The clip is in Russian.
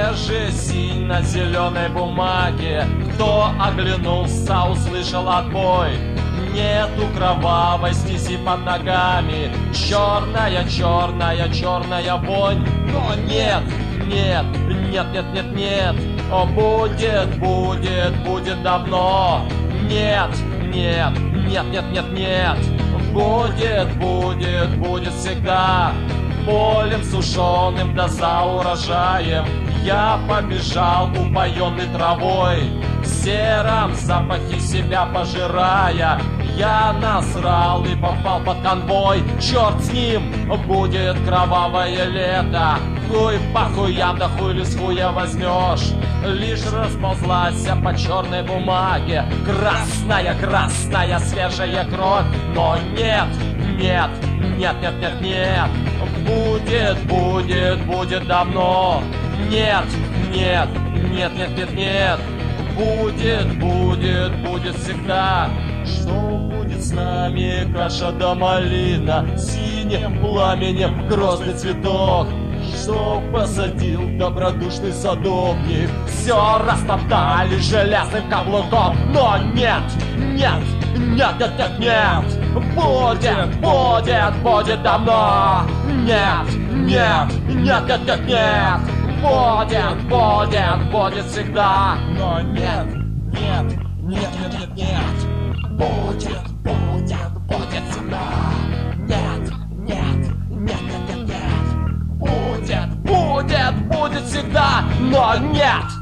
свежий синь на зеленой бумаге. Кто оглянулся, услышал отбой. Нету кровавой стези под ногами. Черная, черная, черная вонь. Но нет, нет, нет, нет, нет, нет. О, будет, будет, будет давно. Нет, нет, нет, нет, нет, нет. Будет, будет, будет всегда. Полем сушеным да за урожаем я побежал, упоенный травой. В сером запахе себя пожирая, я насрал и попал под конвой. Черт с ним, будет кровавое лето. Хуй по хуям, да хуй ли с хуя возьмешь. Лишь расползлась по черной бумаге красная, красная, свежая кровь. Но нет, нет, нет, нет, нет, нет. Будет, будет, будет давно. Нет, нет, нет, нет, нет, нет. Будет, будет, будет всегда. Что будет с нами, каша да малина, синим пламенем грозный цветок? Что посадил добродушный садовник, все растоптали железным каблуком. Но нет, нет, нет, нет, нет, нет. Будет, будет, будет давно. Нет, нет, нет, нет, нет, нет. Будет, будет, будет всегда. Но нет, нет, нет, нет, нет, нет. Будет, будет, будет всегда. Нет, нет, нет, нет, нет, нет. Будет, будет, будет всегда. Но нет.